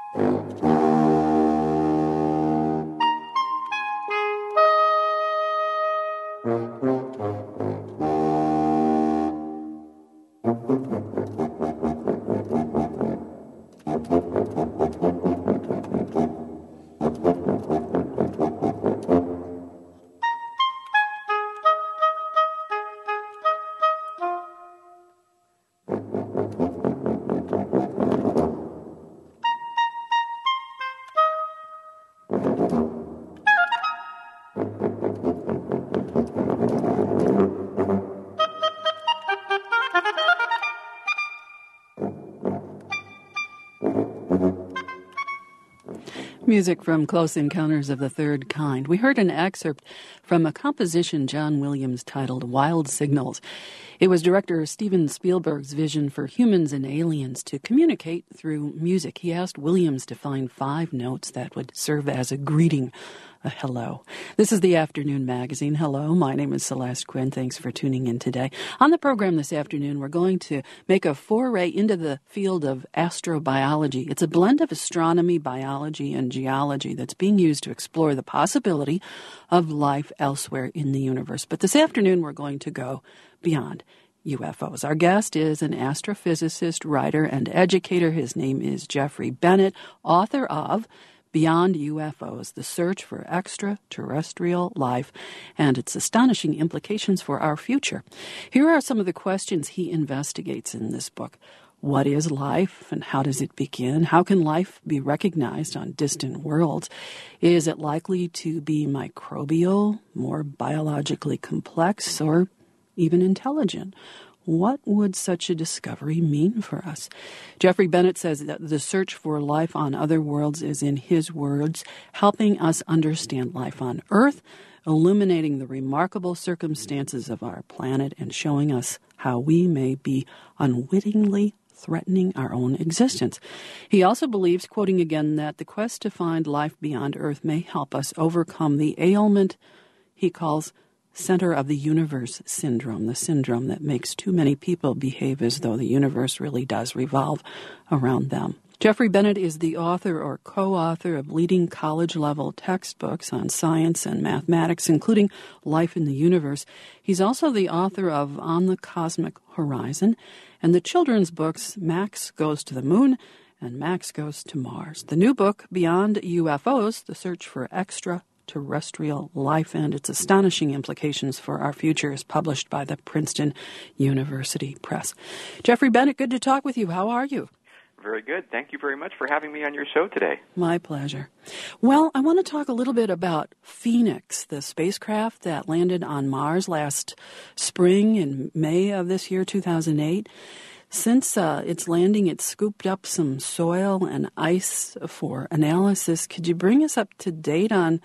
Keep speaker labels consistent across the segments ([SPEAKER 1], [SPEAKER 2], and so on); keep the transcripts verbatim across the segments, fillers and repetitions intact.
[SPEAKER 1] Music from Close Encounters of the Third Kind. We heard an excerpt from a composition John Williams titled Wild Signals. It was director Steven Spielberg's vision for humans and aliens to communicate through music. He asked Williams to find five notes that would serve as a greeting, a hello. This is the Afternoon Magazine. Hello, my name is Celeste Quinn. Thanks for tuning in today. On the program this afternoon, we're going to make a foray into the field of astrobiology. It's a blend of astronomy, biology, and geology that's being used to explore the possibility of life elsewhere in the universe. But this afternoon, we're going to go beyond U F Os. Our guest is an astrophysicist, writer, and educator. His name is Geoffrey Bennett, author of Beyond U F Os, The Search for Extraterrestrial Life and Its Astonishing Implications for Our Future. Here are some of the questions he investigates in this book. What is life and how does it begin? How can life be recognized on distant worlds? Is it likely to be microbial, more biologically complex, or even intelligent? What would such a discovery mean for us? Geoffrey Bennett says that the search for life on other worlds is, in his words, helping us understand life on Earth, illuminating the remarkable circumstances of our planet, and showing us how we may be unwittingly threatening our own existence. He also believes, quoting again, that the quest to find life beyond Earth may help us overcome the ailment he calls center of the universe syndrome, the syndrome that makes too many people behave as though the universe really does revolve around them. Geoffrey Bennett is the author or co-author of leading college-level textbooks on science and mathematics, including Life in the Universe. He's also the author of On the Cosmic Horizon and the children's books Max Goes to the Moon and Max Goes to Mars. The new book, Beyond U F Os, The Search for Extra Terrestrial Life and Its Astonishing Implications for Our Future, is published by the Princeton University Press. Geoffrey Bennett, good to talk with you. How are you?
[SPEAKER 2] Very good. Thank you very much for having me on your show today.
[SPEAKER 1] My pleasure. Well, I want to talk a little bit about Phoenix, the spacecraft that landed on Mars last spring in May of this year, two thousand eight. Since uh, its landing, it scooped up some soil and ice for analysis. Could you bring us up to date on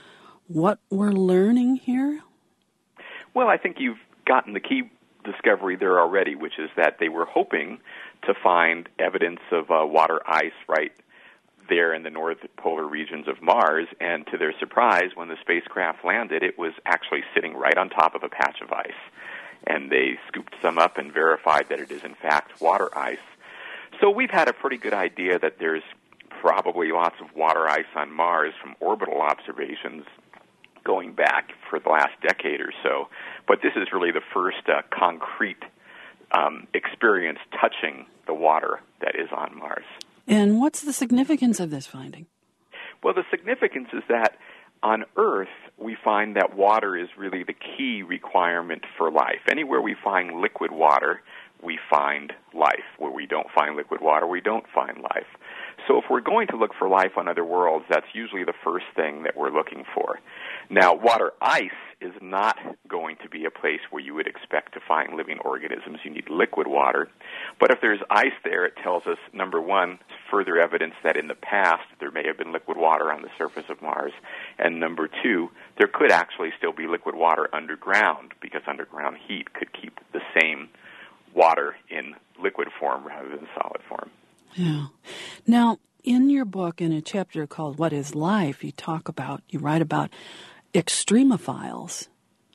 [SPEAKER 1] what we're learning here?
[SPEAKER 2] Well, I think you've gotten the key discovery there already, which is that they were hoping to find evidence of uh, water ice right there in the north polar regions of Mars, and to their surprise, when the spacecraft landed, it was actually sitting right on top of a patch of ice. And they scooped some up and verified that it is, in fact, water ice. So we've had a pretty good idea that there's probably lots of water ice on Mars from orbital observations going back for the last decade or so. But this is really the first uh, concrete um, experience touching the water that is on Mars.
[SPEAKER 1] And what's the significance of this finding?
[SPEAKER 2] Well, the significance is that on Earth, we find that water is really the key requirement for life. Anywhere we find liquid water, we find life. Where we don't find liquid water, we don't find life. So if we're going to look for life on other worlds, that's usually the first thing that we're looking for. Now, water ice is not going to be a place where you would expect to find living organisms. You need liquid water. But if there's ice there, it tells us, number one, further evidence that in the past there may have been liquid water on the surface of Mars. And number two, there could actually still be liquid water underground, because underground heat could keep the same water in liquid form rather than solid form.
[SPEAKER 1] Yeah. Now, in your book, in a chapter called What is Life, you talk about, you write about extremophiles.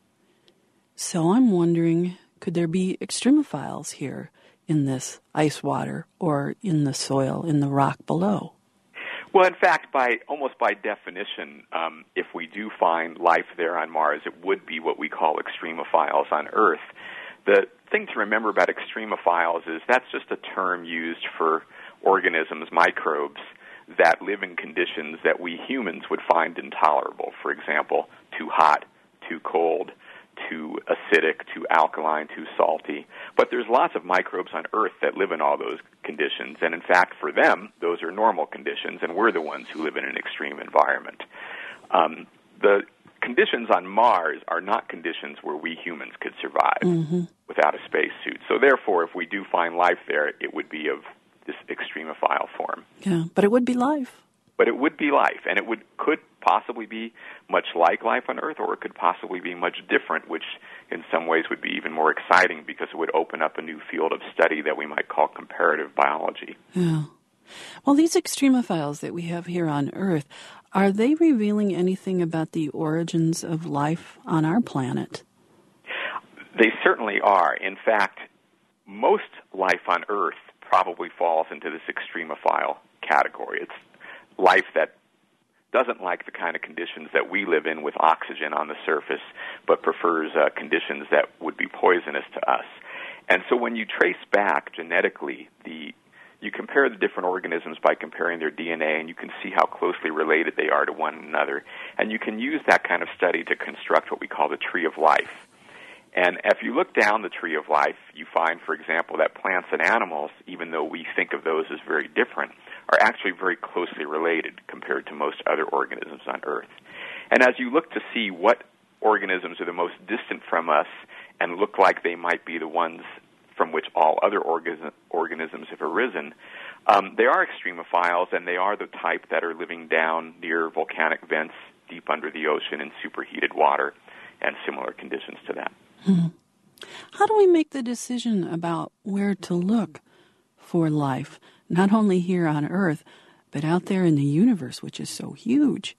[SPEAKER 1] So I'm wondering, could there be extremophiles here in this ice water or in the soil, in the rock below?
[SPEAKER 2] Well, in fact, by almost by definition, um, if we do find life there on Mars, it would be what we call extremophiles on Earth. The thing to remember about extremophiles is that's just a term used for organisms, microbes, that live in conditions that we humans would find intolerable. For example, too hot, too cold, too acidic, too alkaline, too salty. But there's lots of microbes on Earth that live in all those conditions, and in fact, for them, those are normal conditions, and we're the ones who live in an extreme environment. Um, the conditions on Mars are not conditions where we humans could survive mm-hmm. without a spacesuit. So therefore, if we do find life there, it would be of this extremophile form.
[SPEAKER 1] Yeah, but it would be life.
[SPEAKER 2] But it would be life, and it would could possibly be much like life on Earth, or it could possibly be much different, which in some ways would be even more exciting because it would open up a new field of study that we might call comparative biology.
[SPEAKER 1] Yeah. Well, these extremophiles that we have here on Earth, are they revealing anything about the origins of life on our planet?
[SPEAKER 2] They certainly are. In fact, most life on Earth probably falls into this extremophile category. It's life that doesn't like the kind of conditions that we live in with oxygen on the surface, but prefers uh, conditions that would be poisonous to us. And so when you trace back genetically, the you compare the different organisms by comparing their D N A, and you can see how closely related they are to one another. And you can use that kind of study to construct what we call the tree of life. And if you look down the tree of life, you find, for example, that plants and animals, even though we think of those as very different, are actually very closely related compared to most other organisms on Earth. And as you look to see what organisms are the most distant from us and look like they might be the ones from which all other organ- organisms have arisen, um, they are extremophiles, and they are the type that are living down near volcanic vents deep under the ocean in superheated water and similar conditions to that.
[SPEAKER 1] Hmm. How do we make the decision about where to look for life, not only here on Earth, but out there in the universe, which is so huge?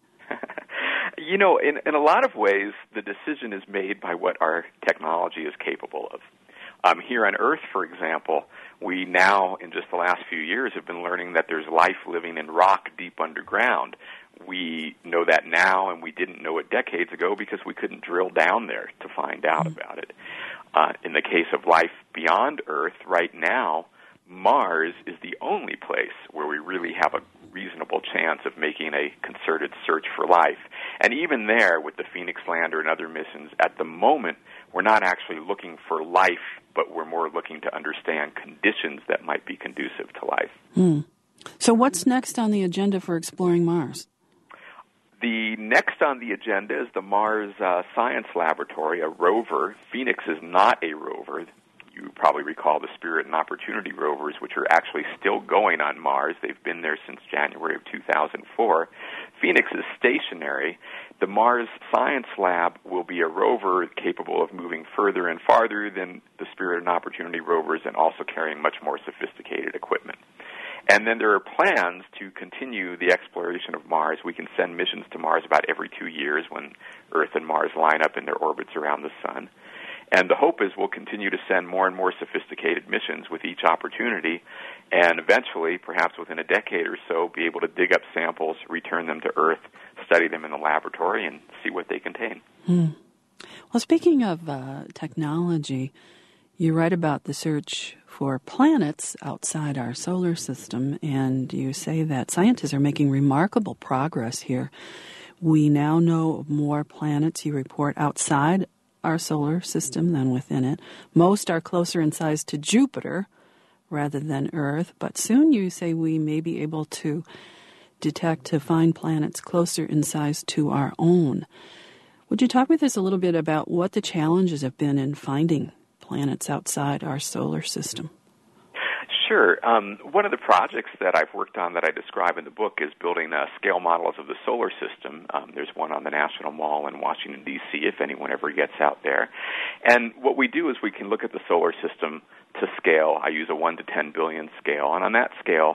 [SPEAKER 2] You know, in, in a lot of ways, the decision is made by what our technology is capable of. Um, here on Earth, for example, we now, in just the last few years, have been learning that there's life living in rock deep underground. We know that now, and we didn't know it decades ago because we couldn't drill down there to find out mm-hmm. about it. Uh, in the case of life beyond Earth, right now, Mars is the only place where we really have a reasonable chance of making a concerted search for life. And even there, with the Phoenix Lander and other missions, at the moment, we're not actually looking for life, but we're more looking to understand conditions that might be conducive to life.
[SPEAKER 1] Mm. So what's next on the agenda for exploring Mars?
[SPEAKER 2] The next on the agenda is the Mars uh, Science Laboratory, a rover. Phoenix is not a rover. You probably recall the Spirit and Opportunity rovers, which are actually still going on Mars. They've been there since January of two thousand four. Phoenix is stationary. The Mars Science Lab will be a rover capable of moving further and farther than the Spirit and Opportunity rovers, and also carrying much more sophisticated equipment. And then there are plans to continue the exploration of Mars. We can send missions to Mars about every two years when Earth and Mars line up in their orbits around the Sun. And the hope is we'll continue to send more and more sophisticated missions with each opportunity, and eventually, perhaps within a decade or so, be able to dig up samples, return them to Earth, study them in the laboratory, and see what they contain.
[SPEAKER 1] Hmm. Well, speaking of uh, technology, you write about the search for planets outside our solar system, and you say that scientists are making remarkable progress here. We now know of more planets, you report, outside our solar system than within it. Most are closer in size to Jupiter rather than Earth, but soon you say we may be able to detect, to find planets closer in size to our own. Would you talk with us a little bit about what the challenges have been in finding planets outside our solar system?
[SPEAKER 2] Sure. Um, one of the projects that I've worked on that I describe in the book is building uh, scale models of the solar system. Um, there's one on the National Mall in Washington, D C, if anyone ever gets out there. And what we do is we can look at the solar system to scale. I use a one to ten billion scale. And on that scale,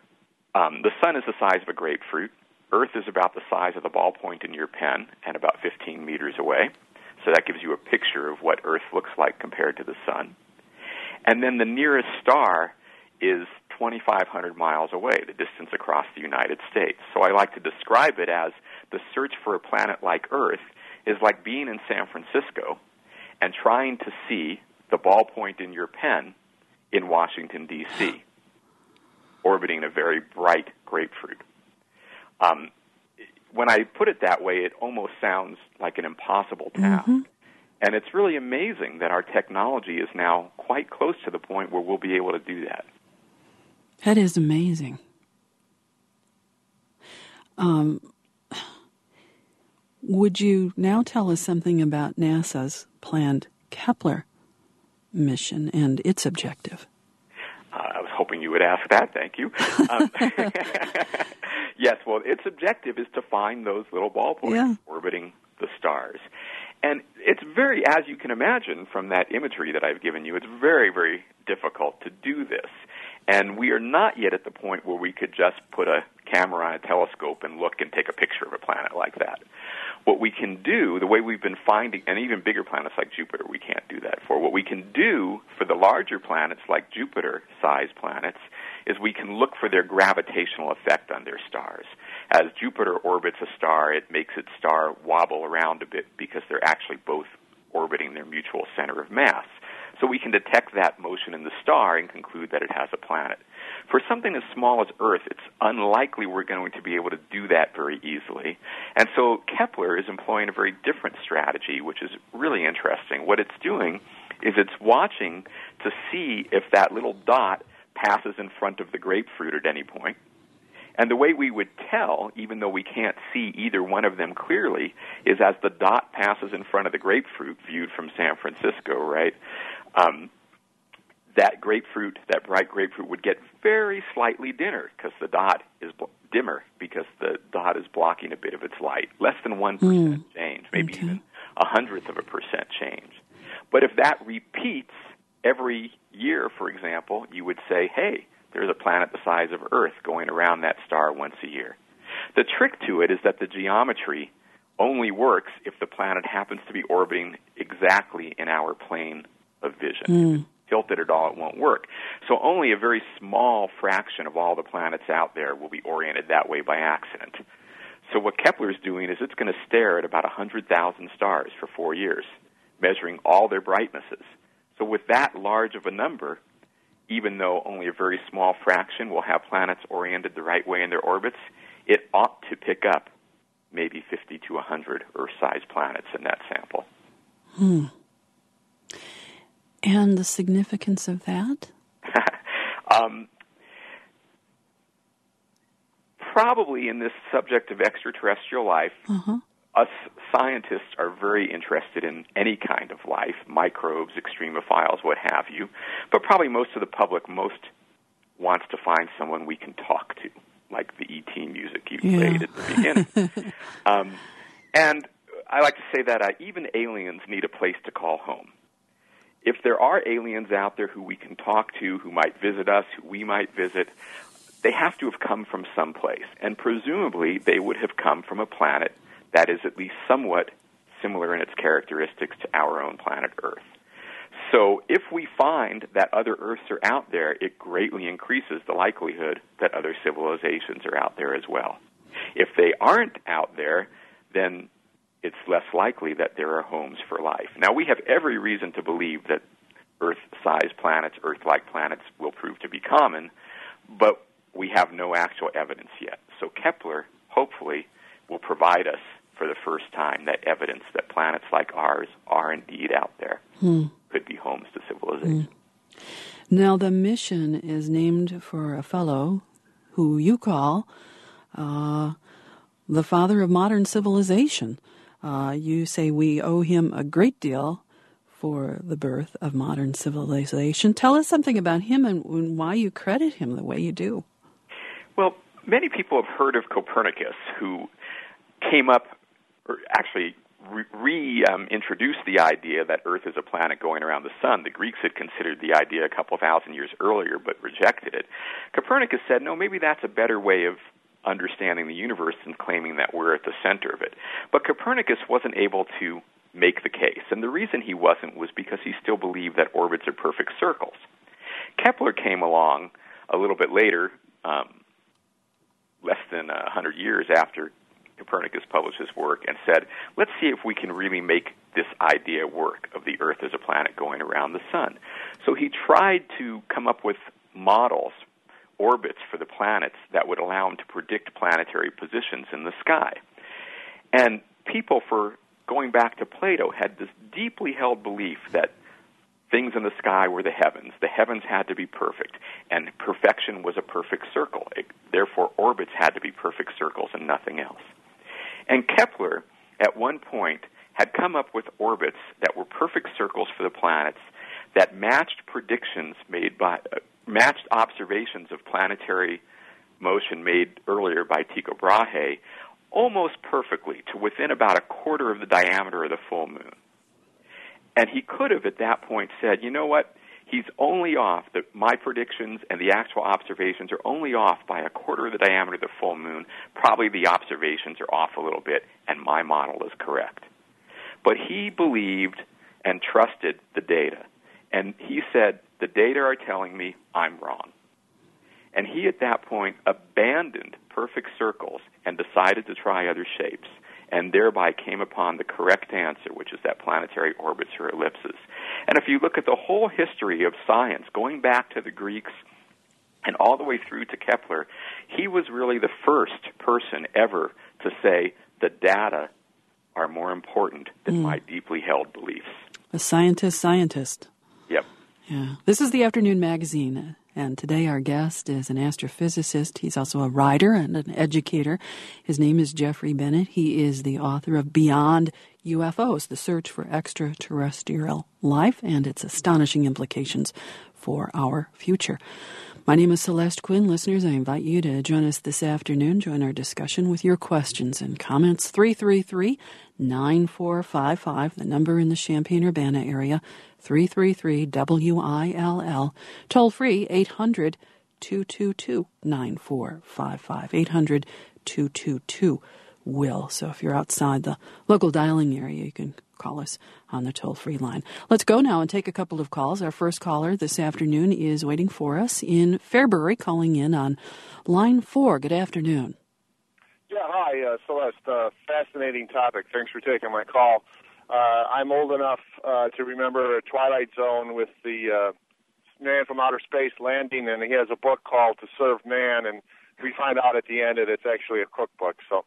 [SPEAKER 2] um, the sun is the size of a grapefruit. Earth is about the size of the ballpoint in your pen and about fifteen meters away. So that gives you a picture of what Earth looks like compared to the sun. And then the nearest star is twenty-five hundred miles away, the distance across the United States. So I like to describe it as the search for a planet like Earth is like being in San Francisco and trying to see the ballpoint in your pen in Washington, D C, orbiting a very bright grapefruit. Um, when I put it that way, it almost sounds like an impossible task.
[SPEAKER 1] Mm-hmm.
[SPEAKER 2] And it's really amazing that our technology is now quite close to the point where we'll be able to do that.
[SPEAKER 1] That is amazing. Um, would you now tell us something about NASA's planned Kepler mission and its objective?
[SPEAKER 2] Uh, I was hoping you would ask that. Thank you. Um, yes, well, its objective is to find those little ballpoints
[SPEAKER 1] yeah.
[SPEAKER 2] orbiting the stars. And it's very, as you can imagine from that imagery that I've given you, it's very, very difficult to do this. And we are not yet at the point where we could just put a camera on a telescope and look and take a picture of a planet like that. What we can do, the way we've been finding, and even bigger planets like Jupiter, we can't do that for. What we can do for the larger planets like Jupiter-sized planets is we can look for their gravitational effect on their stars. As Jupiter orbits a star, it makes its star wobble around a bit because they're actually both orbiting their mutual center of mass. So we can detect that motion in the star and conclude that it has a planet. For something as small as Earth, it's unlikely we're going to be able to do that very easily. And so Kepler is employing a very different strategy, which is really interesting. What it's doing is it's watching to see if that little dot passes in front of the grapefruit at any point. And the way we would tell, even though we can't see either one of them clearly, is as the dot passes in front of the grapefruit, viewed from San Francisco, right? Um, that grapefruit, that bright grapefruit, would get very slightly dimmer because the dot is bl- dimmer because the dot is blocking a bit of its light. Less than one percent mm. change, maybe okay. even a hundredth of a percent change. But if that repeats every year, for example, you would say, hey, there's a planet the size of Earth going around that star once a year. The trick to it is that the geometry only works if the planet happens to be orbiting exactly in our plane of vision. Mm. If it's tilted at all, it won't work. So only a very small fraction of all the planets out there will be oriented that way by accident. So what Kepler's doing is it's going to stare at about one hundred thousand stars for four years, measuring all their brightnesses. So with that large of a number, even though only a very small fraction will have planets oriented the right way in their orbits, it ought to pick up maybe fifty to one hundred Earth-sized planets in that sample.
[SPEAKER 1] Hmm. And the significance of that?
[SPEAKER 2] um, probably in this subject of extraterrestrial life, uh-huh. us scientists are very interested in any kind of life, microbes, extremophiles, what have you. But probably most of the public most wants to find someone we can talk to, like the E T music you yeah. played at the beginning. um, and I like to say that uh, even aliens need a place to call home. If there are aliens out there who we can talk to, who might visit us, who we might visit, they have to have come from someplace. And presumably they would have come from a planet that is at least somewhat similar in its characteristics to our own planet Earth. So if we find that other Earths are out there, it greatly increases the likelihood that other civilizations are out there as well. If they aren't out there, then it's less likely that there are homes for life. Now, we have every reason to believe that Earth-sized planets, Earth-like planets, will prove to be common, but we have no actual evidence yet. So Kepler, hopefully, will provide us for the first time that evidence that planets like ours are indeed out there, hmm. could be homes to civilization.
[SPEAKER 1] Hmm. Now, the mission is named for a fellow who you call uh, the father of modern civilization. Uh, you say we owe him a great deal for the birth of modern civilization. Tell us something about him and, and why you credit him the way you do.
[SPEAKER 2] Well, many people have heard of Copernicus, who came up, or actually reintroduced re, um, the idea that Earth is a planet going around the sun. The Greeks had considered the idea a couple thousand years earlier, but rejected it. Copernicus said, no, maybe that's a better way of understanding the universe than claiming that we're at the center of it. But Copernicus wasn't able to make the case, and the reason he wasn't was because he still believed that orbits are perfect circles. Kepler came along a little bit later, um, less than one hundred years after Copernicus published his work, and said, let's see if we can really make this idea work of the Earth as a planet going around the sun. So he tried to come up with models, orbits for the planets that would allow him to predict planetary positions in the sky. And people, for going back to Plato, had this deeply held belief that things in the sky were the heavens. The heavens had to be perfect, and perfection was a perfect circle. It, therefore, orbits had to be perfect circles and nothing else. And Kepler, at one point, had come up with orbits that were perfect circles for the planets that matched predictions made by, uh, matched observations of planetary motion made earlier by Tycho Brahe almost perfectly to within about a quarter of the diameter of the full moon. And he could have at that point said, you know what, he's only off, the, my predictions and the actual observations are only off by a quarter of the diameter of the full moon. Probably the observations are off a little bit, and my model is correct. But he believed and trusted the data. And he said, the data are telling me I'm wrong. And he at that point abandoned perfect circles and decided to try other shapes, and thereby came upon the correct answer, which is that planetary orbits or ellipses. And if you look at the whole history of science, going back to the Greeks and all the way through to Kepler, he was really the first person ever to say the data are more important than mm. my deeply held beliefs.
[SPEAKER 1] A scientist scientist.
[SPEAKER 2] Yep.
[SPEAKER 1] Yeah. This is the Afternoon Magazine, and today our guest is an astrophysicist. He's also a writer and an educator. His name is Jeffrey Bennett. He is the author of Beyond U F Os, The Search for Extraterrestrial Life and Its Astonishing Implications for Our Future. My name is Celeste Quinn. Listeners, I invite you to join us this afternoon. Join our discussion with your questions and comments. three three three, nine four five five, the number in the Champaign-Urbana area, three three three W I L L. Toll free, eight hundred, two two two, nine four five five, eight hundred, two two two, W I L L. So if you're outside the local dialing area, you can call us on the toll-free line. Let's go now and take a couple of calls. Our first caller this afternoon is waiting for us in Fairbury, calling in on line four. Good afternoon.
[SPEAKER 3] Yeah, hi, uh, Celeste. Uh, fascinating topic. Thanks for taking my call. Uh, I'm old enough uh, to remember Twilight Zone with the uh, man from outer space landing, and he has a book called To Serve Man, and we find out at the end that it's actually a cookbook. So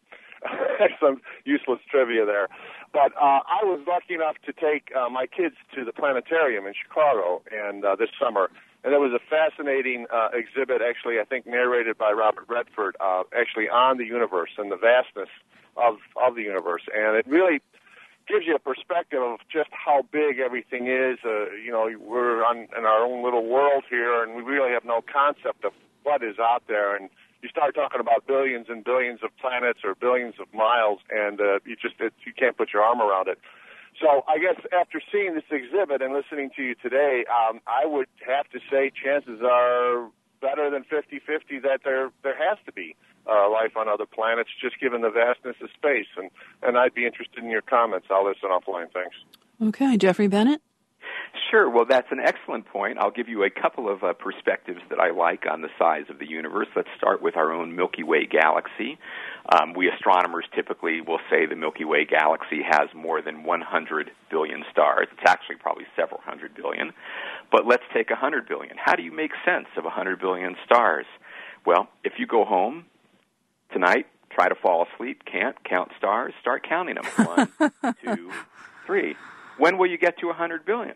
[SPEAKER 3] some useless trivia there. But uh, I was lucky enough to take uh, my kids to the planetarium in Chicago and uh, this summer, and there was a fascinating uh, exhibit, actually, I think narrated by Robert Redford, uh, actually on the universe and the vastness of, of the universe. And it really gives you a perspective of just how big everything is. Uh, you know, we're on, in our own little world here, and we really have no concept of what is out there. And you start talking about billions and billions of planets or billions of miles, and uh, you just it, you can't put your arm around it. So I guess after seeing this exhibit and listening to you today, um, I would have to say chances are better than fifty-fifty that there there has to be uh, life on other planets, just given the vastness of space. And, and I'd be interested in your comments. I'll listen offline. Thanks.
[SPEAKER 1] Okay. Jeffrey Bennett?
[SPEAKER 2] Sure. Well, that's an excellent point. I'll give you a couple of uh, perspectives that I like on the size of the universe. Let's start with our own Milky Way galaxy. Um, we astronomers typically will say the Milky Way galaxy has more than one hundred billion stars. It's actually probably several hundred billion. But let's take one hundred billion. How do you make sense of one hundred billion stars? Well, if you go home tonight, try to fall asleep, can't count stars, start counting them. One, two, three. When will you get to one hundred billion?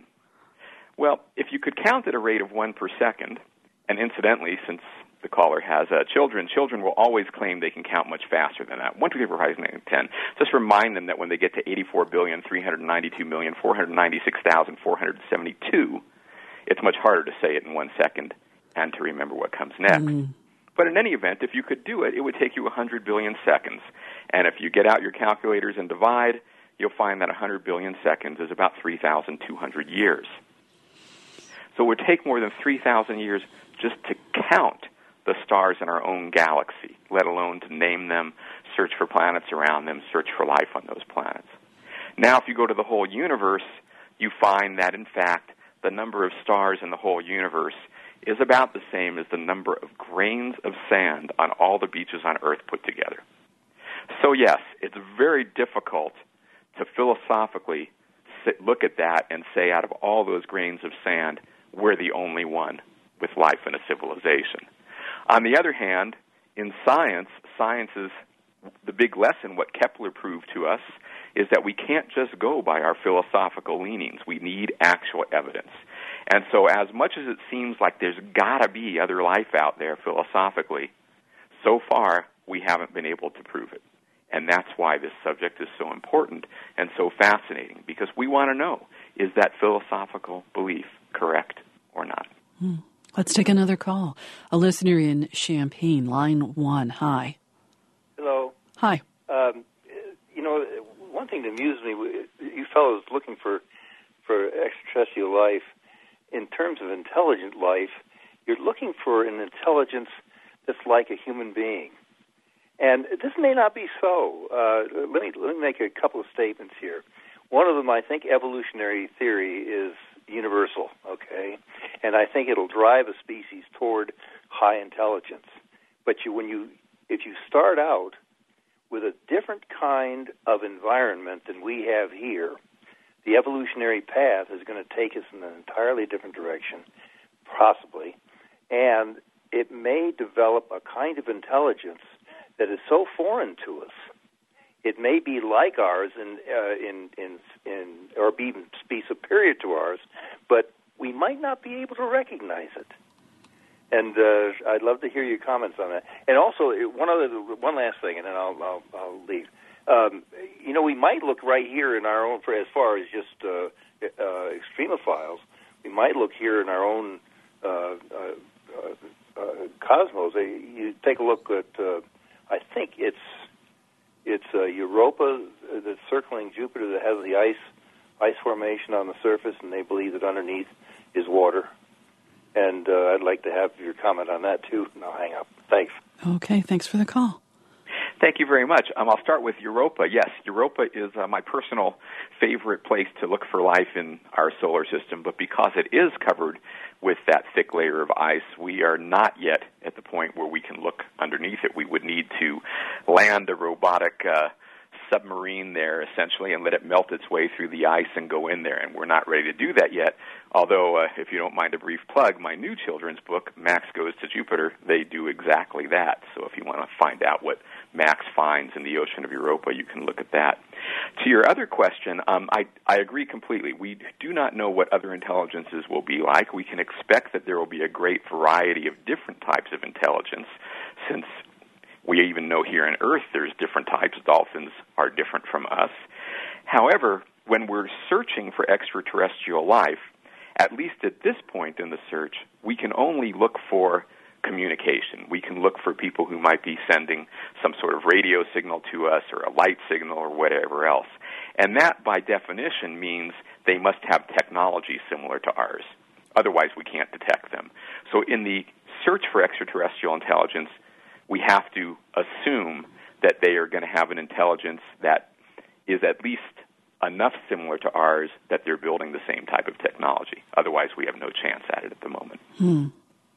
[SPEAKER 2] Well, if you could count at a rate of one per second, and incidentally, since the caller has uh, children, children will always claim they can count much faster than that. one, two, three, four, five, six, seven, eight, ten. Just remind them that when they get to eighty-four billion, three hundred ninety-two million, four hundred ninety-six thousand, four hundred seventy-two, it's much harder to say it in one second and to remember what comes next. Mm. But in any event, if you could do it, it would take you one hundred billion seconds. And if you get out your calculators and divide, you'll find that one hundred billion seconds is about three thousand two hundred years. So it would take more than three thousand years just to count the stars in our own galaxy, let alone to name them, search for planets around them, search for life on those planets. Now, if you go to the whole universe, you find that, in fact, the number of stars in the whole universe is about the same as the number of grains of sand on all the beaches on Earth put together. So yes, it's very difficult to philosophically sit, look at that and say out of all those grains of sand, we're the only one with life in a civilization. On the other hand, in science, science is the big lesson. What Kepler proved to us is that we can't just go by our philosophical leanings. We need actual evidence. And so as much as it seems like there's got to be other life out there philosophically, so far we haven't been able to prove it. And that's why this subject is so important and so fascinating, because we want to know, is that philosophical belief correct or not?
[SPEAKER 1] Hmm. Let's take another call. A listener in Champaign, line one. Hi.
[SPEAKER 4] Hello.
[SPEAKER 1] Hi.
[SPEAKER 4] Um, you know, one thing that amused me, you fellows looking for, for extraterrestrial life, in terms of intelligent life, you're looking for an intelligence that's like a human being. And this may not be so. Uh, let me let me make a couple of statements here. One of them, I think evolutionary theory is universal, okay? And I think it'll drive a species toward high intelligence. But you, when you, if you start out with a different kind of environment than we have here, the evolutionary path is going to take us in an entirely different direction, possibly, and it may develop a kind of intelligence that is so foreign to us. It may be like ours, in, uh, in, in, in, or be even be superior to ours, but we might not be able to recognize it. And uh, I'd love to hear your comments on that. And also, one other, one last thing, and then I'll, I'll, I'll leave. Um, you know, we might look right here in our own, for as far as just uh, uh, extremophiles, we might look here in our own uh, uh, uh, uh, cosmos. You take a look at, uh, I think it's it's uh, Europa that's circling Jupiter that has the ice ice formation on the surface, and they believe that underneath is water. And uh, I'd like to have your comment on that, too, and I'll hang up. Thanks.
[SPEAKER 1] Okay, thanks for the call.
[SPEAKER 2] Thank you very much. Um, I'll start with Europa. Yes, Europa is uh, my personal favorite place to look for life in our solar system, but because it is covered with that thick layer of ice, we are not yet at the point where we can look underneath it. We would need to land a robotic uh, submarine there, essentially, and let it melt its way through the ice and go in there, and we're not ready to do that yet. Although, uh, if you don't mind a brief plug, my new children's book, Max Goes to Jupiter, they do exactly that. So if you want to find out what Max finds in the ocean of Europa, you can look at that. To your other question, um, I, I agree completely. We do not know what other intelligences will be like. We can expect that there will be a great variety of different types of intelligence, since we even know here on Earth there's different types. Dolphins are different from us. However, when we're searching for extraterrestrial life, at least at this point in the search, we can only look for communication. We can look for people who might be sending some sort of radio signal to us or a light signal or whatever else. And that, by definition, means they must have technology similar to ours. Otherwise, we can't detect them. So in the search for extraterrestrial intelligence, we have to assume that they are going to have an intelligence that is at least enough similar to ours that they're building the same type of technology. Otherwise, we have no chance at it at the moment.
[SPEAKER 1] Hmm.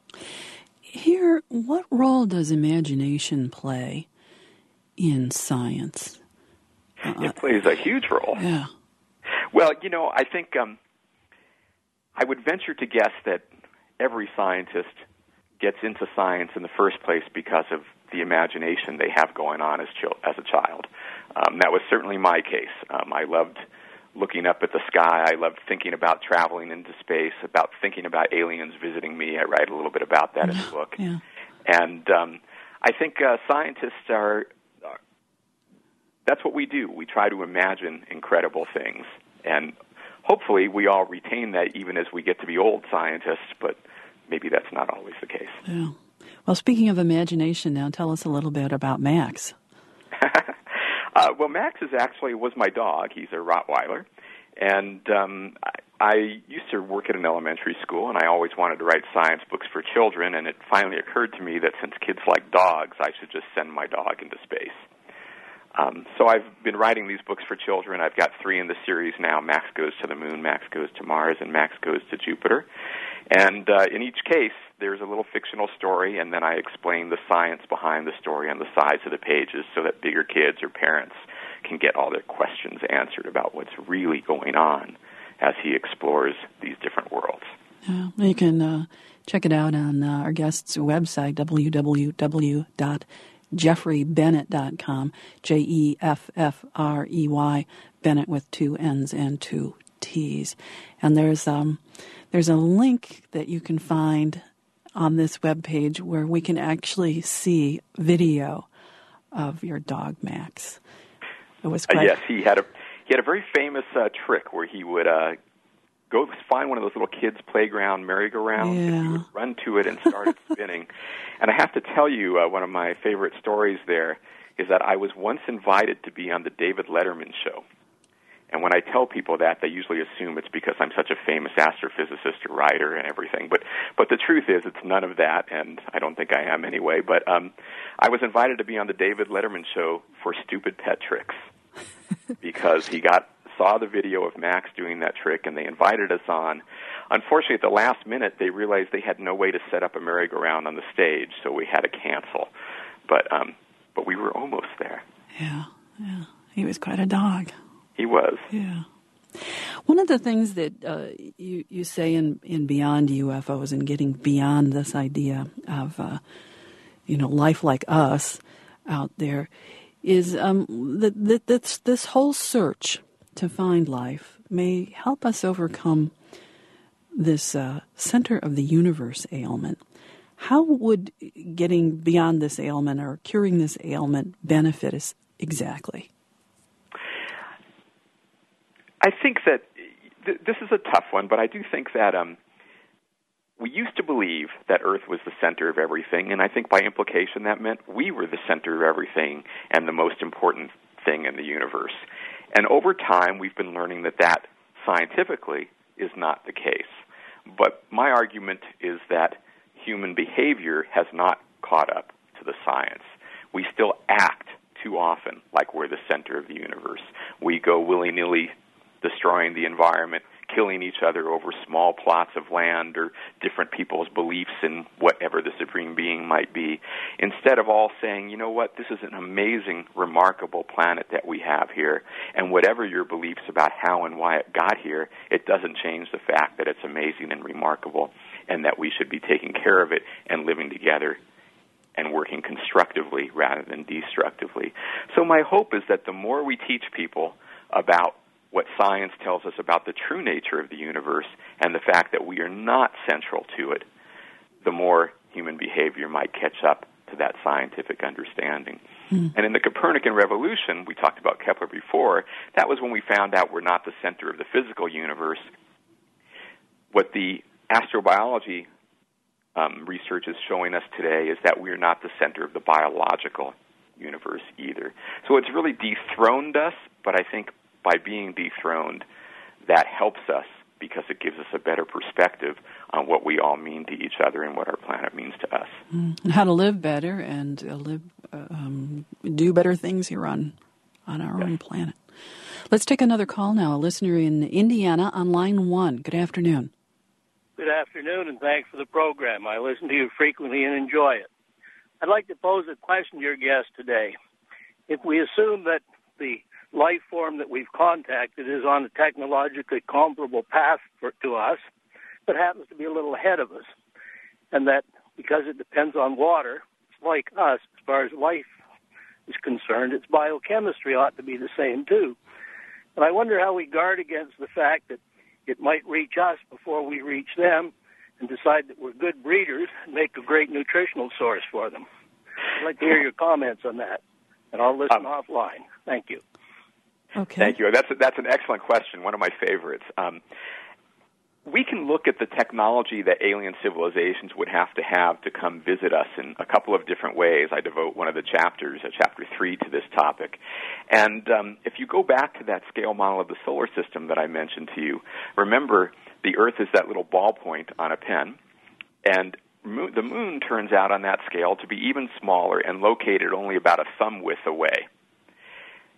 [SPEAKER 1] Here, what role does imagination play in science?
[SPEAKER 2] Uh, it plays a huge role.
[SPEAKER 1] Yeah.
[SPEAKER 2] Well, you know, I think um, I would venture to guess that every scientist gets into science in the first place because of the imagination they have going on as, chil- as a child. Um, that was certainly my case. Um, I loved looking up at the sky. I loved thinking about traveling into space, about thinking about aliens visiting me. I write a little bit about that in the book.
[SPEAKER 1] Yeah.
[SPEAKER 2] And um, I think uh, scientists are, are, that's what we do. We try to imagine incredible things. And hopefully we all retain that even as we get to be old scientists, but maybe that's not always the case.
[SPEAKER 1] Yeah. Well, speaking of imagination now, tell us a little bit about Max.
[SPEAKER 2] uh, well, Max is actually was my dog. He's a Rottweiler. And um, I, I used to work at an elementary school, and I always wanted to write science books for children, and it finally occurred to me that since kids like dogs, I should just send my dog into space. Um, so I've been writing these books for children. I've got three in the series now. Max Goes to the Moon, Max Goes to Mars, and Max Goes to Jupiter. And uh, in each case, there's a little fictional story, and then I explain the science behind the story on the sides of the pages so that bigger kids or parents can get all their questions answered about what's really going on as he explores these different worlds.
[SPEAKER 1] Yeah, you can uh, check it out on uh, our guest's website, w w w dot jeffrey bennett dot com, J E F F R E Y, Bennett with two N's and two T's. And there's um, there's a link that you can find on this webpage where we can actually see video of your dog, Max. It was quite...
[SPEAKER 2] Uh, yes, he had a he had a very famous uh, trick where he would uh, go find one of those little kids' playground merry-go-rounds,
[SPEAKER 1] yeah.
[SPEAKER 2] and he would run to it and start it spinning. And I have to tell you, uh, one of my favorite stories there is that I was once invited to be on the David Letterman show. And when I tell people that, they usually assume it's because I'm such a famous astrophysicist or writer and everything. But but the truth is, it's none of that, and I don't think I am anyway. But um, I was invited to be on the David Letterman show for stupid pet tricks because he got saw the video of Max doing that trick, and they invited us on. Unfortunately, at the last minute, they realized they had no way to set up a merry-go-round on the stage, so we had to cancel. But um, but we were almost there.
[SPEAKER 1] Yeah, yeah. He was quite a dog.
[SPEAKER 2] He was.
[SPEAKER 1] Yeah. One of the things that uh, you you say in, in Beyond U F Os and getting beyond this idea of, uh, you know, life like us out there is um, that, that this, this whole search to find life may help us overcome this uh, center of the universe ailment. How would getting beyond this ailment or curing this ailment benefit us exactly?
[SPEAKER 2] I think that th- this is a tough one, but I do think that um, we used to believe that Earth was the center of everything, and I think by implication that meant we were the center of everything and the most important thing in the universe. And over time, we've been learning that that scientifically is not the case. But my argument is that human behavior has not caught up to the science. We still act too often like we're the center of the universe. We go willy-nilly destroying the environment, killing each other over small plots of land or different people's beliefs in whatever the supreme being might be, instead of all saying, you know what, this is an amazing, remarkable planet that we have here, and whatever your beliefs about how and why it got here, it doesn't change the fact that it's amazing and remarkable, and that we should be taking care of it and living together and working constructively rather than destructively. So my hope is that the more we teach people about what science tells us about the true nature of the universe and the fact that we are not central to it, the more human behavior might catch up to that scientific understanding. Mm. And in the Copernican revolution, we talked about Kepler before, that was when we found out we're not the center of the physical universe. What the astrobiology um, research is showing us today is that we are not the center of the biological universe either. So it's really dethroned us, but I think by being dethroned, that helps us because it gives us a better perspective on what we all mean to each other and what our planet means to us.
[SPEAKER 1] Mm. And how to live better and uh, live, uh, um, do better things here on, on our yes. own planet. Let's take another call now. A listener in Indiana on line one. Good afternoon.
[SPEAKER 5] Good afternoon, and thanks for the program. I listen to you frequently and enjoy it. I'd like to pose a question to your guest today. If we assume that the life form that we've contacted is on a technologically comparable path for, to us, but happens to be a little ahead of us, and that because it depends on water, it's like us, as far as life is concerned, its biochemistry ought to be the same too. And I wonder how we guard against the fact that it might reach us before we reach them and decide that we're good breeders and make a great nutritional source for them. I'd like to hear your comments on that, and I'll listen um, offline. Thank you.
[SPEAKER 1] Okay.
[SPEAKER 2] Thank you. That's a, that's an excellent question, one of my favorites. Um, we can look at the technology that alien civilizations would have to have to come visit us in a couple of different ways. I devote one of the chapters, uh, chapter three, to this topic. And um, if you go back to that scale model of the solar system that I mentioned to you, remember the Earth is that little ballpoint on a pen, and mo- the moon turns out on that scale to be even smaller and located only about a thumb width away.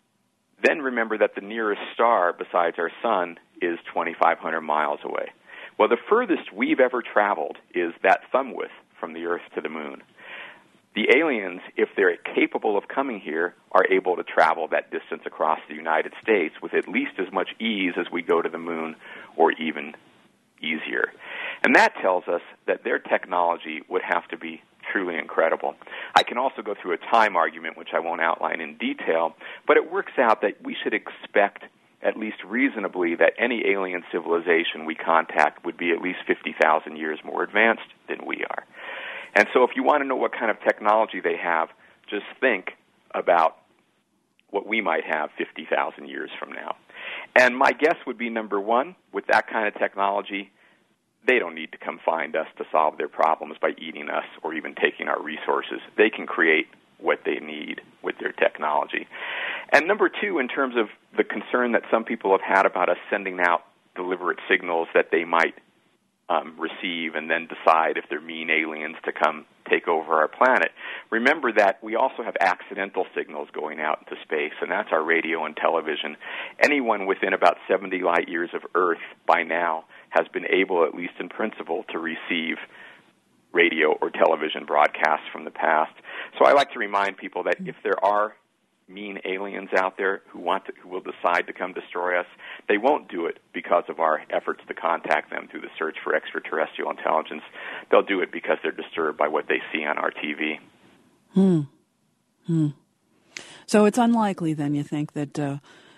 [SPEAKER 2] Then remember that the nearest star besides our sun is twenty-five hundred miles away. Well, the furthest we've ever traveled is that thumb width from the Earth to the Moon. The aliens, if they're capable of coming here, are able to travel that distance across the United States with at least as much ease as we go to the Moon, or even easier. And that tells us that their technology would have to be truly incredible. I can also go through a time argument, which I won't outline in detail, but it works out that we should expect, at least reasonably, that any alien civilization we contact would be at least fifty thousand years more advanced than we are. And so if you want to know what kind of technology they have, just think about what we might have fifty thousand years from now. And my guess would be, number one, with that kind of technology, they don't need to come find us to solve their problems by eating us or even taking our resources. They can create what they need with their technology. And number two, in terms of the concern that some people have had about us sending out deliberate signals that they might um, receive and then decide if they're mean aliens to come take over our planet, remember that we also have accidental signals going out into space, and that's our radio and television. Anyone within about seventy light years of Earth by now has been able, at least in principle, to receive radio or television broadcasts from the past. So I like to remind people that if there are mean aliens out there who want to, who will decide to come destroy us, they won't do it because of our efforts to contact them through the search for extraterrestrial intelligence. They'll do it because they're disturbed by what they see on our T V.
[SPEAKER 1] Hmm. Hmm. So it's unlikely, then, you think, that uh,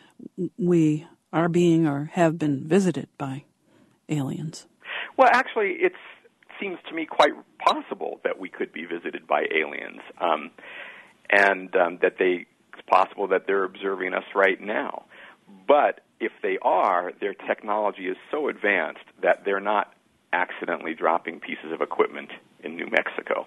[SPEAKER 1] we are being or have been visited by aliens?
[SPEAKER 2] Well, actually, it seems to me quite possible that we could be visited by aliens, um, and um, that they it's possible that they're observing us right now. But if they are, their technology is so advanced that they're not accidentally dropping pieces of equipment in New Mexico.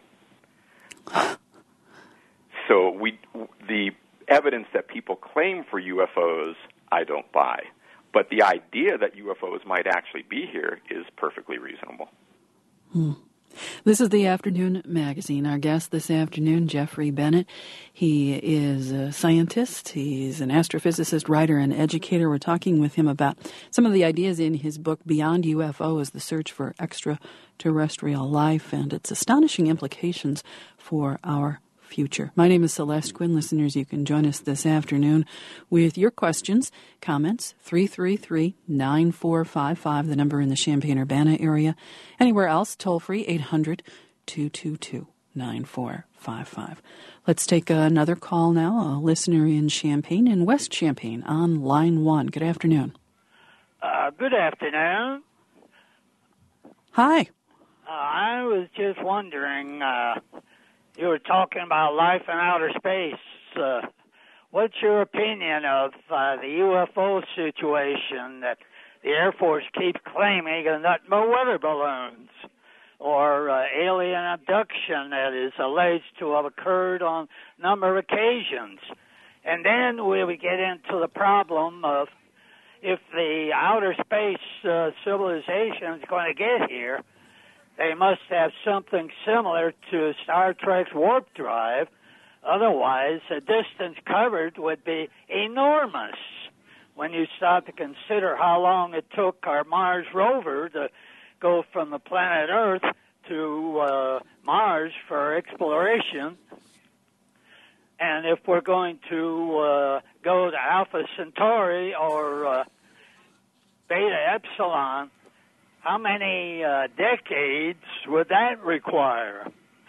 [SPEAKER 2] So we, the evidence that people claim for U F Os, I don't buy. But the idea that U F Os might actually be here is perfectly reasonable.
[SPEAKER 1] Hmm. This is the Afternoon Magazine. Our guest this afternoon, Jeffrey Bennett. He is a scientist. He's an astrophysicist, writer, and educator. We're talking with him about some of the ideas in his book, Beyond U F Os, The Search for Extraterrestrial Life, and its astonishing implications for our future. My name is Celeste Quinn. Listeners, you can join us this afternoon with your questions, comments, three three three, nine four five five, the number in the Champaign-Urbana area. Anywhere else, toll free, eight hundred, two two two, nine four five five. Let's take another call now, a listener in Champaign, in West Champaign, on line one. Good afternoon.
[SPEAKER 6] Uh, good afternoon.
[SPEAKER 1] Hi.
[SPEAKER 6] Uh, I was just wondering, uh, you were talking about life in outer space. Uh, what's your opinion of uh, the U F O situation that the Air Force keeps claiming are nothing but weather balloons, or uh, alien abduction that is alleged to have occurred on a number of occasions? And then we we get into the problem of if the outer space uh, civilization is going to get here, they must have something similar to Star Trek's warp drive. Otherwise, the distance covered would be enormous when you start to consider how long it took our Mars rover to go from the planet Earth to uh, Mars for exploration. And if we're going to uh, go to Alpha Centauri or uh, Beta Epsilon, how many uh, decades would that require?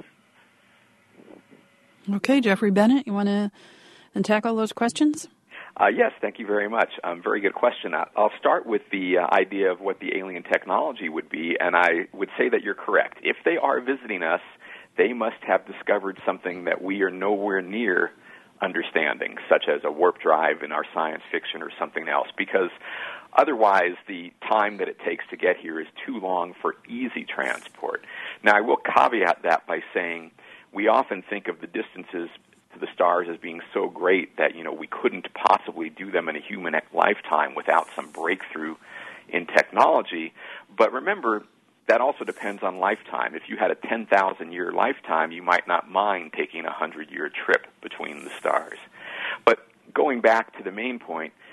[SPEAKER 1] Okay, Jeffrey Bennett, you want to tackle those questions?
[SPEAKER 2] Uh, yes, thank you very much. Um, very good question. I'll start with the uh, idea of what the alien technology would be, and I would say that you're correct. If they are visiting us, they must have discovered something that we are nowhere near understanding, such as a warp drive in our science fiction or something else, because otherwise the time that it takes to get here is too long for easy transport. Now, I will caveat that by saying we often think of the distances to the stars as being so great that, you know, we couldn't possibly do them in a human lifetime without some breakthrough in technology. But remember, that also depends on lifetime. If you had a ten thousand year lifetime, you might not mind taking a one hundred year trip between the stars. But going back to the main point,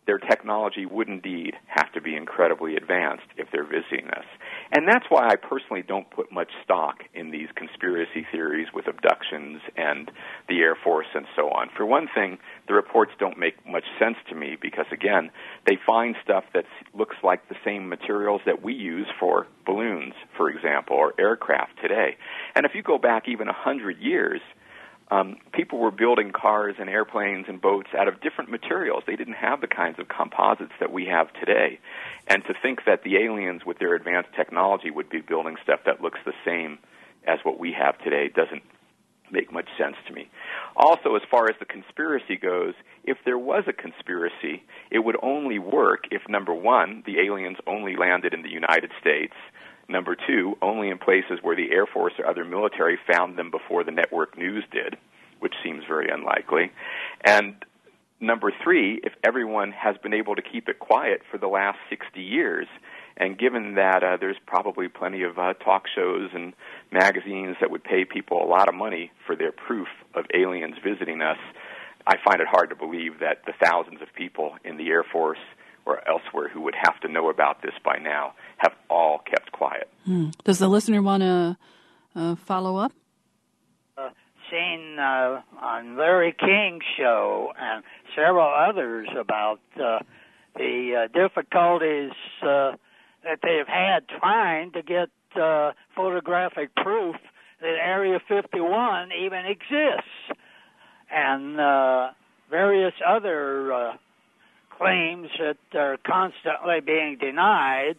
[SPEAKER 2] their technology would indeed have to be incredibly advanced if they're visiting us. And that's why I personally don't put much stock in these conspiracy theories with abductions and the Air Force and so on. For one thing, the reports don't make much sense to me because, again, they find stuff that looks like the same materials that we use for balloons, for example, or aircraft today. And if you go back even a hundred years, Um, people were building cars and airplanes and boats out of different materials. They didn't have the kinds of composites that we have today. And to think that the aliens, with their advanced technology, would be building stuff that looks the same as what we have today doesn't make much sense to me. Also, as far as the conspiracy goes, if there was a conspiracy, it would only work if, number one, the aliens only landed in the United States, number two, only in places where the Air Force or other military found them before the network news did, which seems very unlikely. And number three, if everyone has been able to keep it quiet for the last sixty years, and given that uh, there's probably plenty of uh, talk shows and magazines that would pay people a lot of money for their proof of aliens visiting us, I find it hard to believe that the thousands of people in the Air Force or elsewhere who would have to know about this by now have all kept quiet.
[SPEAKER 1] Hmm. Does the listener want to uh, follow up?
[SPEAKER 6] Uh, seen uh, on Larry King's show and several others about uh, the uh, difficulties uh, that they've had trying to get uh, photographic proof that Area fifty-one even exists, and uh, various other uh, claims that are constantly being denied.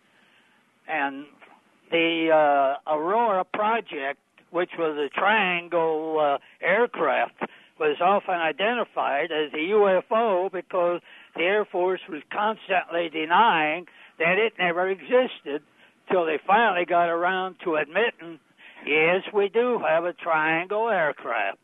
[SPEAKER 6] And the uh, Aurora project, which was a triangle uh, aircraft, was often identified as a U F O because the Air Force was constantly denying that it never existed till they finally got around to admitting, yes, we do have a triangle aircraft.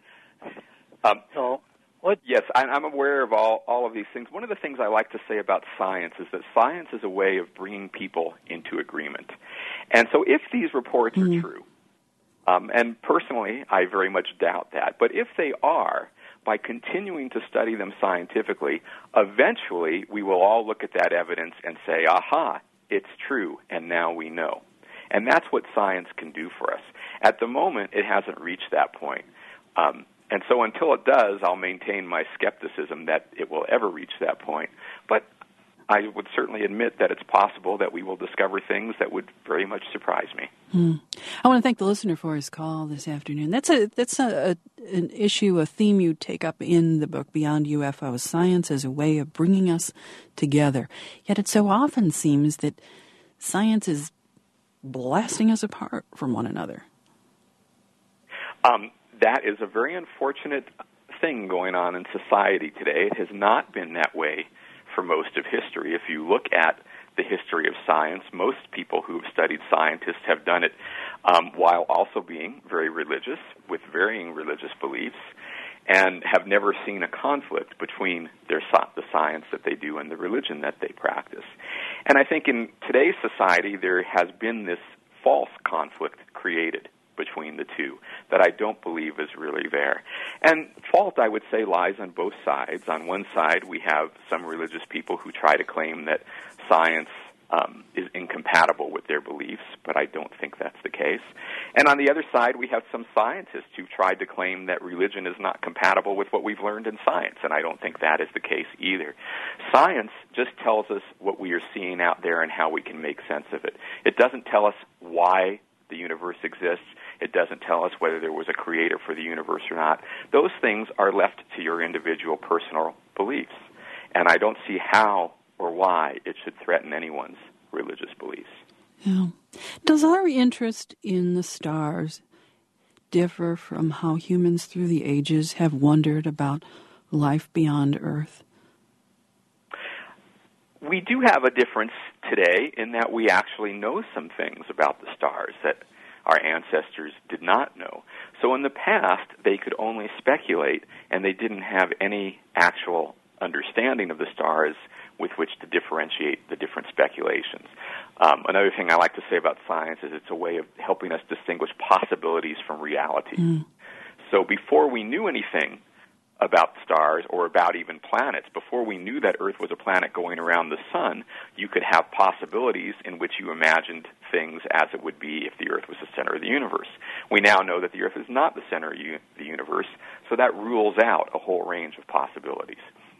[SPEAKER 2] Um,
[SPEAKER 6] so, what?
[SPEAKER 2] Yes, I'm aware of all, all of these things. One of the things I like to say about science is that science is a way of bringing people into agreement. And so if these reports mm-hmm. are true, um, and personally I very much doubt that, but if they are, by continuing to study them scientifically, eventually we will all look at that evidence and say, aha, it's true, and now we know. And that's what science can do for us. At the moment, it hasn't reached that point. Um, and so until it does, I'll maintain my skepticism that it will ever reach that point. But I would certainly admit that it's possible that we will discover things that would very much surprise me.
[SPEAKER 1] Hmm. I want to thank the listener for his call this afternoon. That's a that's a, a, an issue, a theme you take up in the book, Beyond U F Os, science as a way of bringing us together. Yet it so often seems that science is blasting us apart from one another.
[SPEAKER 2] Um, that is a very unfortunate thing going on in society today. It has not been that way for most of history. If you look at the history of science, most people who have studied scientists have done it um, while also being very religious, with varying religious beliefs, and have never seen a conflict between their the science that they do and the religion that they practice. And I think in today's society there has been this false conflict created between the two that I don't believe is really there. And fault, I would say, lies on both sides. On one side, we have some religious people who try to claim that science um, is incompatible with their beliefs, but I don't think that's the case. And on the other side, we have some scientists who tried to claim that religion is not compatible with what we've learned in science, and I don't think that is the case either. Science just tells us what we are seeing out there and how we can make sense of it. It doesn't tell us why the universe exists. It doesn't tell us whether there was a creator for the universe or not. Those things are left to your individual personal beliefs, and I don't see how or why it should threaten anyone's religious beliefs.
[SPEAKER 1] Yeah. Does our interest in the stars differ from how humans through the ages have wondered about life beyond Earth?
[SPEAKER 2] We do have a difference today in that we actually know some things about the stars that our ancestors did not know. So in the past, they could only speculate, and they didn't have any actual understanding of the stars with which to differentiate the different speculations. Um, another thing I like to say about science is it's a way of helping us distinguish possibilities from reality. Mm. So before we knew anything about stars or about even planets. Before we knew that Earth was a planet going around the sun, you could have possibilities in which you imagined things as it would be if the Earth was the center of the universe. We now know that the Earth is not the center of the universe, so that rules out a whole range of possibilities.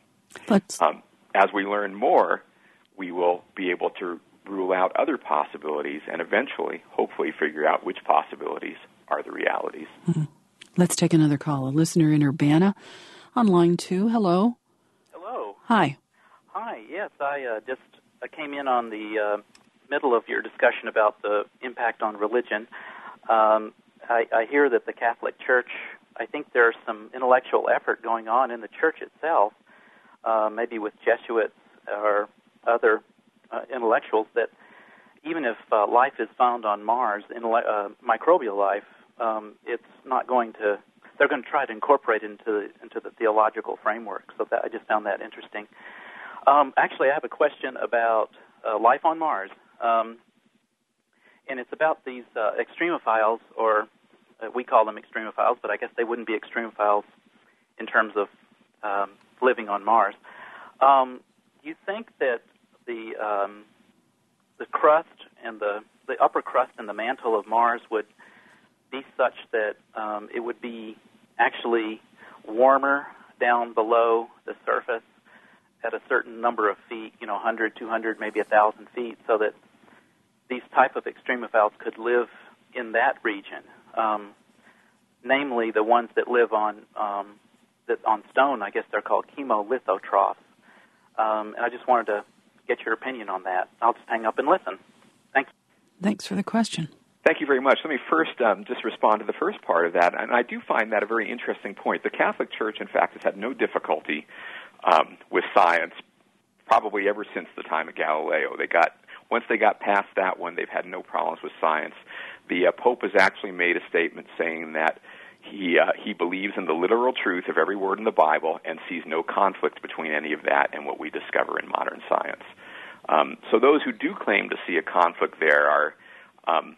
[SPEAKER 2] Um, as we learn more, we will be able to rule out other possibilities and eventually, hopefully, figure out which possibilities are the realities.
[SPEAKER 1] Mm-hmm. Let's take another call. A listener in Urbana on line two. Hello.
[SPEAKER 7] Hello.
[SPEAKER 1] Hi.
[SPEAKER 7] Hi. Yes, I uh, just I came in on the uh, middle of your discussion about the impact on religion. Um, I, I hear that the Catholic Church, I think there's some intellectual effort going on in the Church itself, uh, maybe with Jesuits or other uh, intellectuals, that even if uh, life is found on Mars, intele- uh, microbial life, Um, it's not going to. They're going to try to incorporate into the, into the theological framework. So that I just found that interesting. Um, actually, I have a question about uh, life on Mars, um, and it's about these uh, extremophiles, or uh, we call them extremophiles, but I guess they wouldn't be extremophiles in terms of um, living on Mars. Um, do you think that the um, the crust and the the upper crust and the mantle of Mars would be such that um, it would be actually warmer down below the surface at a certain number of feet, you know, one hundred, two hundred, maybe one thousand feet, so that these type of extremophiles could live in that region, um, namely the ones that live on um, that on stone. I guess they're called chemolithotrophs. Um, and I just wanted to get your opinion on that. I'll just hang up and listen. Thank you.
[SPEAKER 1] Thanks for the question.
[SPEAKER 2] Thank you very much. Let me first um, just respond to the first part of that, and I do find that a very interesting point. The Catholic Church, in fact, has had no difficulty um, with science, probably ever since the time of Galileo. They got once they got past that one, they've had no problems with science. The uh, Pope has actually made a statement saying that he uh, he believes in the literal truth of every word in the Bible and sees no conflict between any of that and what we discover in modern science. Um, so those who do claim to see a conflict there are um,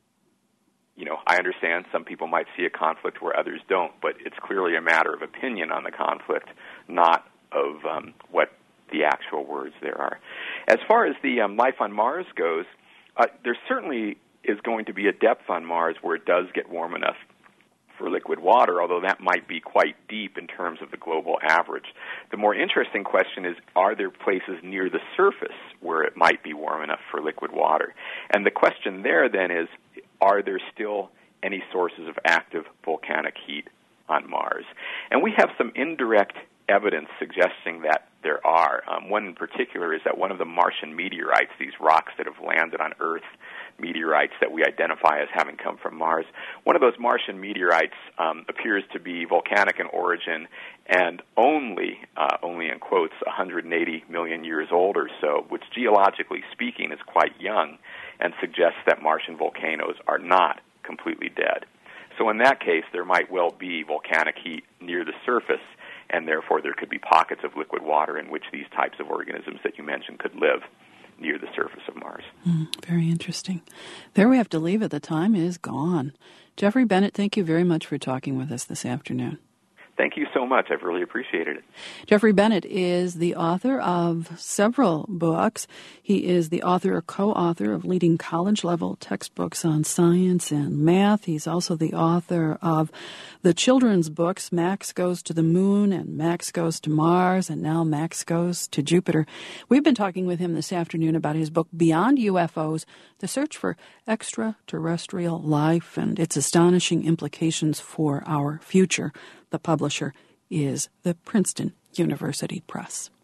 [SPEAKER 2] You know, I understand some people might see a conflict where others don't, but it's clearly a matter of opinion on the conflict, not of um, what the actual words there are. As far as the um, life on Mars goes, uh, there certainly is going to be a depth on Mars where it does get warm enough for liquid water, although that might be quite deep in terms of the global average. The more interesting question is, are there places near the surface where it might be warm enough for liquid water? And the question there then is, are there still any sources of active volcanic heat on Mars? And we have some indirect evidence suggesting that there are. Um, one in particular is that one of the Martian meteorites, these rocks that have landed on Earth, meteorites that we identify as having come from Mars, one of those Martian meteorites um, appears to be volcanic in origin and only, uh, only in quotes, one hundred eighty million years old or so, which geologically speaking is quite young and suggests that Martian volcanoes are not completely dead. So in that case, there might well be volcanic heat near the surface, and therefore there could be pockets of liquid water in which these types of organisms that you mentioned could live near the surface of Mars.
[SPEAKER 1] Mm, very interesting. There we have to leave it. The time is gone. Jeffrey Bennett, thank you very much for talking with us this afternoon.
[SPEAKER 2] Thank you so much. I've really appreciated it.
[SPEAKER 1] Jeffrey Bennett is the author of several books. He is the author or co-author of leading college-level textbooks on science and math. He's also the author of the children's books, Max Goes to the Moon and Max Goes to Mars, and now Max Goes to Jupiter. We've been talking with him this afternoon about his book, Beyond U F Os, The Search for Extraterrestrial Life and its Astonishing Implications for Our Future. The publisher is the Princeton University Press.